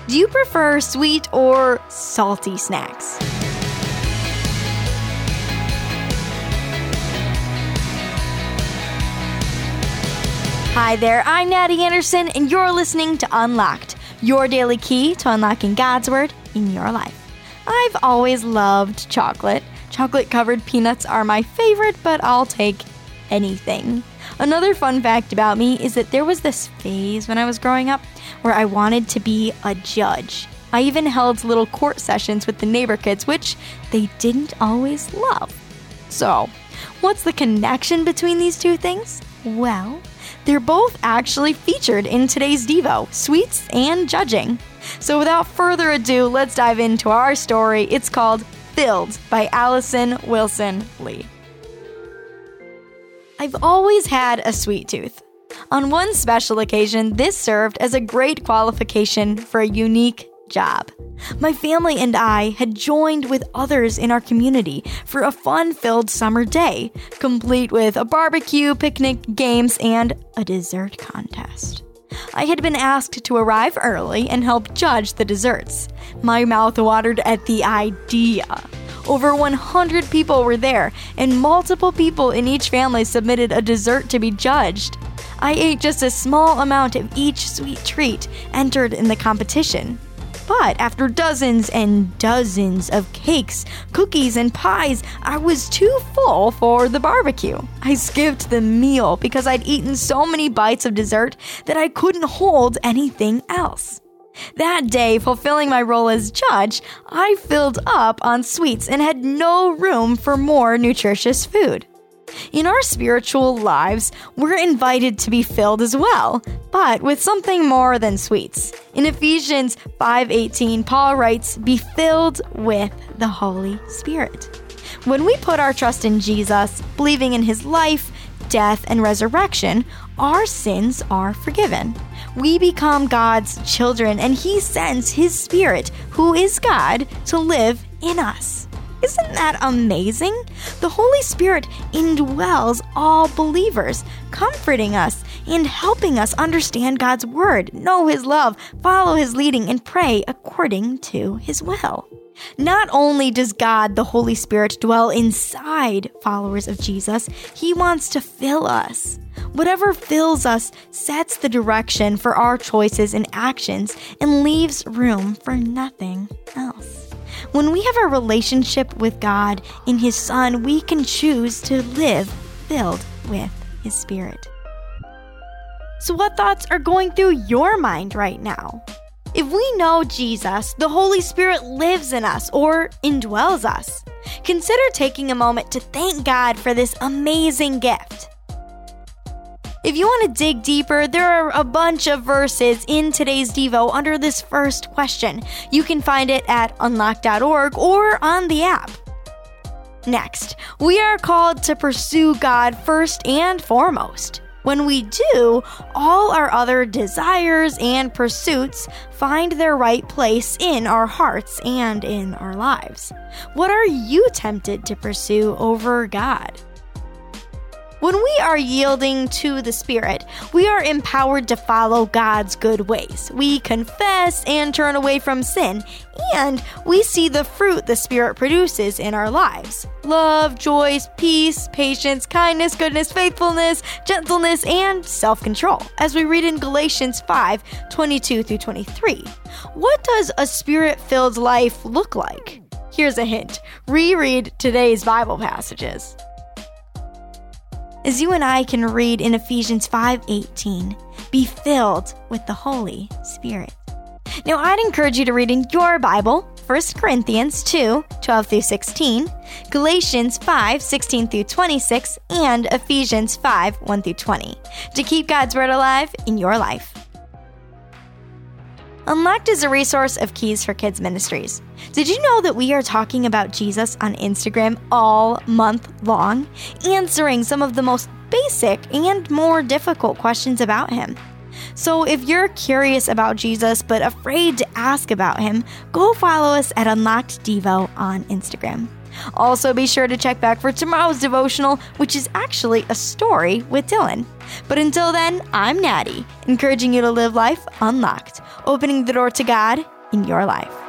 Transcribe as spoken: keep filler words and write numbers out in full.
Do you prefer sweet or salty snacks? Hi there, I'm Natty Anderson, and you're listening to Unlocked, your daily key to unlocking God's Word in your life. I've always loved chocolate. Chocolate-covered peanuts are my favorite, but I'll take anything. Another fun fact about me is that there was this phase when I was growing up where I wanted to be a judge. I even held little court sessions with the neighbor kids, which they didn't always love. So, what's the connection between these two things? Well, they're both actually featured in today's Devo, sweets and judging. So without further ado, let's dive into our story. It's called Filled by Allison Wilson Lee. I've always had a sweet tooth. On one special occasion, this served as a great qualification for a unique job. My family and I had joined with others in our community for a fun-filled summer day, complete with a barbecue, picnic, games, and a dessert contest. I had been asked to arrive early and help judge the desserts. My mouth watered at the idea. Over one hundred people were there, and multiple people in each family submitted a dessert to be judged. I ate just a small amount of each sweet treat entered in the competition. But after dozens and dozens of cakes, cookies, and pies, I was too full for the barbecue. I skipped the meal because I'd eaten so many bites of dessert that I couldn't hold anything else. That day, fulfilling my role as judge, I filled up on sweets and had no room for more nutritious food. In our spiritual lives, we're invited to be filled as well, but with something more than sweets. In Ephesians five eighteen, Paul writes, "Be filled with the Holy Spirit." When we put our trust in Jesus, believing in his life, death, and resurrection, our sins are forgiven. We become God's children, and he sends his Spirit, who is God, to live in us. Isn't that amazing? The Holy Spirit indwells all believers, comforting us and helping us understand God's Word, know his love, follow his leading, and pray according to his will. Not only does God, the Holy Spirit, dwell inside followers of Jesus, he wants to fill us. Whatever fills us sets the direction for our choices and actions and leaves room for nothing else. When we have a relationship with God in his Son, we can choose to live filled with his Spirit. So what thoughts are going through your mind right now? If we know Jesus, the Holy Spirit lives in us or indwells us. Consider taking a moment to thank God for this amazing gift. If you want to dig deeper, there are a bunch of verses in today's Devo under this first question. You can find it at unlocked dot org or on the app. Next, we are called to pursue God first and foremost. When we do, all our other desires and pursuits find their right place in our hearts and in our lives. What are you tempted to pursue over God? When we are yielding to the Spirit, we are empowered to follow God's good ways. We confess and turn away from sin, and we see the fruit the Spirit produces in our lives. Love, joy, peace, patience, kindness, goodness, faithfulness, gentleness, and self-control, as we read in Galatians five twenty-two through twenty-three. What does a Spirit-filled life look like? Here's a hint. Reread today's Bible passages. As you and I can read in Ephesians five eighteen, be filled with the Holy Spirit. Now, I'd encourage you to read in your Bible First Corinthians two twelve through sixteen, Galatians five sixteen through twenty-six, and Ephesians five one through twenty to keep God's Word alive in your life. Unlocked is a resource of Keys for Kids Ministries. Did you know that we are talking about Jesus on Instagram all month long, answering some of the most basic and more difficult questions about him? So if you're curious about Jesus but afraid to ask about him, go follow us at Unlocked Devo on Instagram. Also, be sure to check back for tomorrow's devotional, which is actually a story with Dylan. But until then, I'm Natty, encouraging you to live life unlocked, opening the door to God in your life.